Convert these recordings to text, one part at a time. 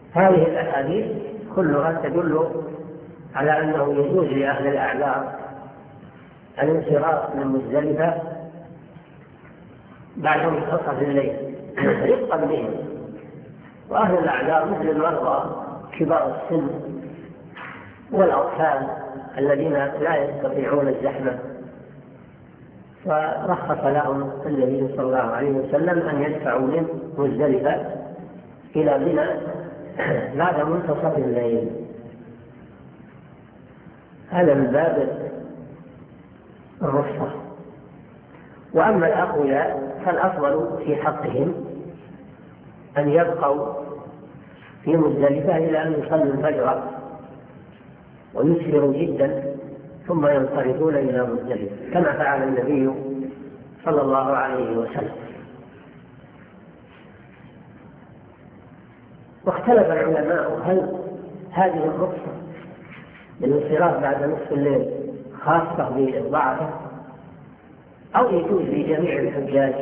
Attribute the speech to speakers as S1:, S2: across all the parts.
S1: هذه الأحاديث كلها تدل على أنه يجوز لأهل الأعذار الانصراف من مزدلفة بعد منتصف الليل رفقا بهم. وأهل الأعذار مثل المرضى كبار السن والأطفال الذين لا يستطيعون الزحمة، فرخص لهم النبي صلى الله عليه وسلم أن يدفعوا من مزدلفة إلى منى بعد منتصف الليل. هذا من باب الرخصة. وأما الأقوياء فالأفضل في حقهم أن يبقوا في مزدلفة إلى أن يصلوا الفجر ويسروا جدا ثم ينصرفون إلى مزدلفة كما فعل النبي صلى الله عليه وسلم. واختلف العلماء هل هذه الرخصة بالانصراف بعد نصف الليل خاصة بالضعفة أو يجوز لجميع الحجاج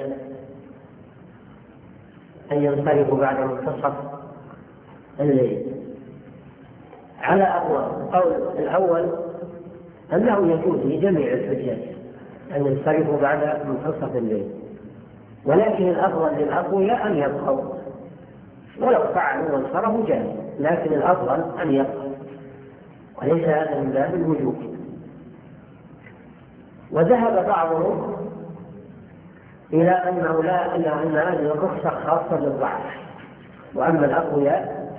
S1: أن ينصرفوا بعد منتصف الليل. على القول الأول أنه يجوز لجميع الحجاج أن ينصرفوا بعد منتصف الليل، ولكن الأفضل للأقوياء أن يبقوا، ولو فعلوا وانصرفوا جاز، لكن الأفضل أن يبقوا، وليس هذا من باب الوجوب. وذهب بعضهم إلى أنه أن هذه الرخصة خاصة بالضعف، وأما الأقوياء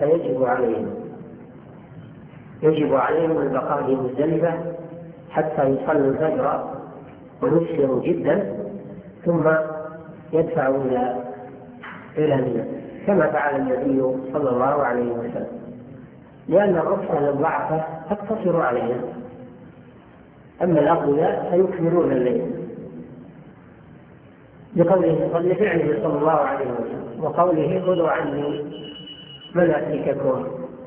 S1: يجب عليهم البقاء في مزدلفة حتى يصلوا الفجر ويسروا جدا ثم يدفعوا إلى منى كما فعل النبي صلى الله عليه وسلم، لأن الرخصة للضعفة تقتصر عليهم، أما الأقوياء فيكملون الليل لفعله صلى الله عليه وسلم وقوله خذوا عني مناسككم.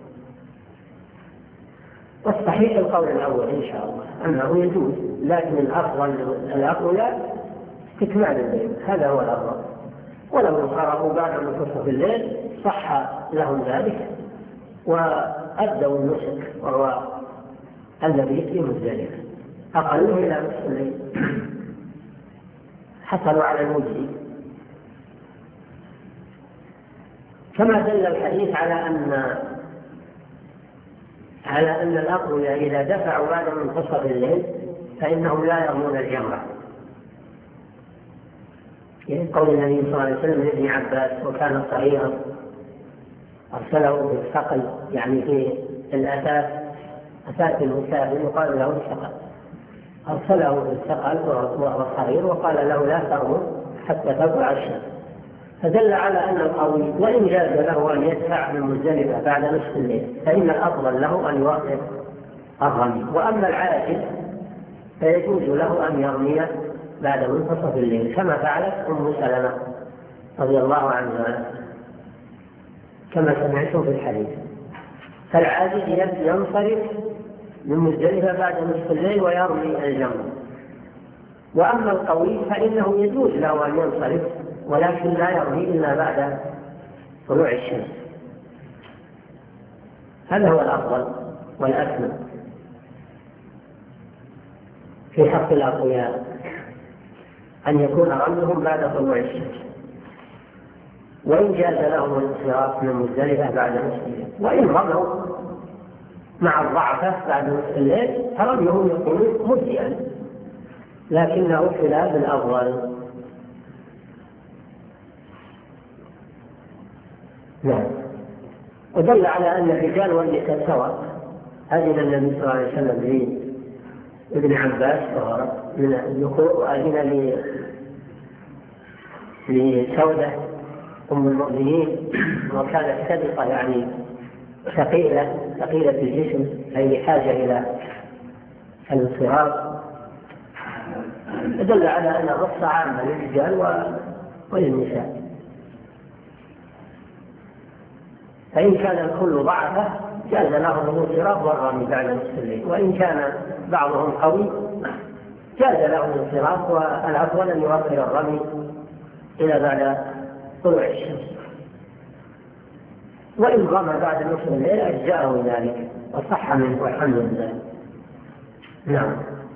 S1: والصحيح القول الأول إن شاء الله أنه يجوز، لكن الأفضل الأقوياء استكمال الليل، هذا هو الأفضل. ولو انصرفوا بعد منتصف الليل صح لهم ذلك وأدوا النسك وهو الذي في مزدلفة أقلوا إلى نصف الليل حصلوا على المجزي. كما دل الحديث على أن الأقوياء إذا دفعوا بعد منتصف الليل فإنهم لا يرمون الجمرة، يعني قول النبي صلى الله عليه وسلم لابن عباس وكان صغيرا أرسله بالثقل، يعني في أثاث المسافر يقال له الثقل، أرسله بالثقل وهو صغير وقال له لا ترموا حتى تطلع الشمس، فدل على أن القوي وإن جاز له أن يدفع من مزدلفة بعد نصف الليل فإن الأفضل له أن يوقف الرمي. وأما العاجز فيجوز له أن يرمي بعد منتصف الليل كما فعلت أم سلمة رضي الله عنها كما سمعتم في الحديث. فالعاجز ينصرف من مزدلفة بعد نصف الليل ويرمي الجمر. وأما القوي فإنه يجوز له أن ينصرف ولكن لا يرمي إلا بعد طلوع الشمس. هذا هو الأفضل والأكمل في حق الأقوياء أن يكون رميهم بعد طلوع الشمس، وإن جاز لهم الانصراف من مزدلفة بعد نصف الليل. وإن رموا مع الضعفة بعد نصف الليل فرميهم يكون مجزئا، لكنه خلاف الأفضل. نعم. ودل على أن الرجال والنساء سواء. أذن النبي صلى الله عليه وسلم لابن عباس من الذكور، وأذن لسودة أم المؤمنين وكانت سابقة يعني ثقيلة الجسم أي حاجة إلى الانصراف، دل على أن الرخصة عامة للرجال وللنساء. فإن كان الكل ضعفه جاز لهم الانصراف والرمي بعد نصف الليل، وإن كان بعضهم قوي جاز لهم الانصراف، والأفضل أن يؤخر الرمي إلى بعد طلوع الشمس. وإن قام بعد نصف الليل أجزأه ذلك وصح منه والحمد لله. نعم.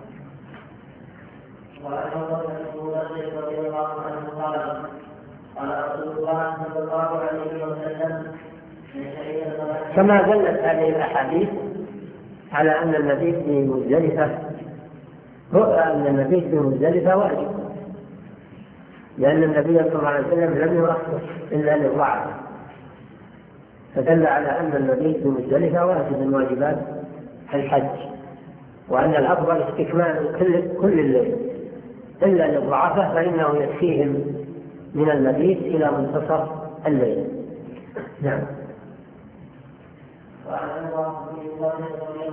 S2: وعن رسول الله رضي الله عنه قال رسول الله صلى الله عليه وسلم
S1: كما دلت هذه الأحاديث على أن المبيت بمزدلفة واجب، لأن النبي صلى الله عليه وسلم لم يرخص إلا للضعف، فدل على أن المبيت بمزدلفة واجب من واجبات الحج، وأن الأفضل استكمال كل الليل إلا للضعفاء فإنه يكفيهم من المبيت إلى منتصف الليل. نعم.
S2: وعن الله